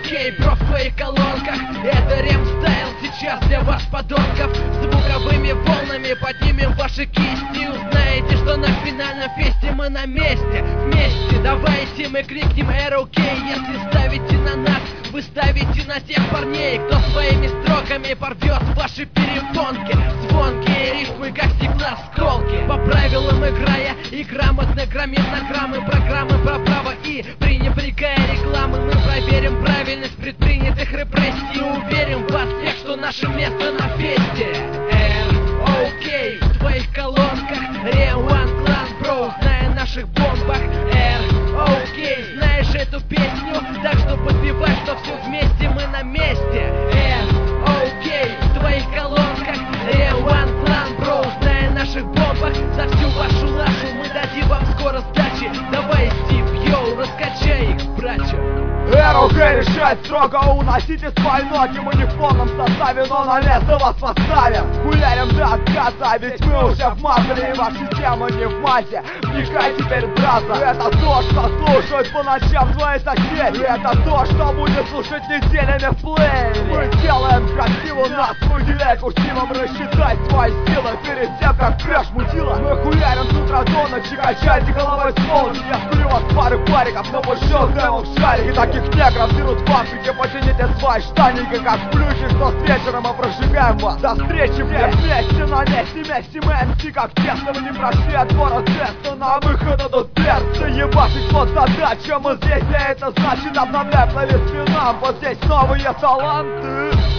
окей, бро, в твоих колонках. Это ремстайл сейчас для вас, подонков. Звуковыми волнами поднимем ваши кисти. Узнаете, что на финальном фесте мы на месте. Вместе давайте мы крикнем РОК. Если ставите на нас, вы ставите на тех парней, кто своими строками порвет ваши перепонки. Звонкие рифмы, как стеклосколки. По правилам играя и грамотно громим на граммы программы про право и пренебрегая рекламы. Мы проверим правильность предпринятых репрессий. Уверим в вас всех, что наше место на фесте. РОК в твоих колонках. Ре-1 клан, бро, зная наших бомбах. РОК, знаешь эту песню? Так что подпевай, что все вместе мы на месте. РОК в твоих колонках. Ре-1 клан, бро, зная наших бомбах. За всю вашу лажу мы дадим вам скоро сдачи. Давай, Стив, йоу, раскачай их, братья. РОК решает строго, уносите свои ноги. Мы не в полном составе, но на место вас поставим. Хуярим до отказа, ведь мы уже в масле. И ваша система не в массе. Вникай теперь, браза. Это то, что слушают по ночам твои соседи. Это то, что будет слушать неделями в плеере. Мы делаем красиво нас, выделяй курсивом. Рассчитай свои силы перед тем, как краш мутила. Мы хуярим с утра до ночи, качайте головой с молнии. Я сплю вас пары париков, но пошел дэмом в шаре. И таких негров берут в Африке, потяните свои штаники, как плюхи, что с вечером мы прожигаем вас. До встречи все вместе на месте, вместе мы MC как тесто. Вы не прошли отбора теста, на выход идут перцы. Ебашить вот задача, мы здесь, а это значит обновляй плейлист финам. Вот здесь новые таланты.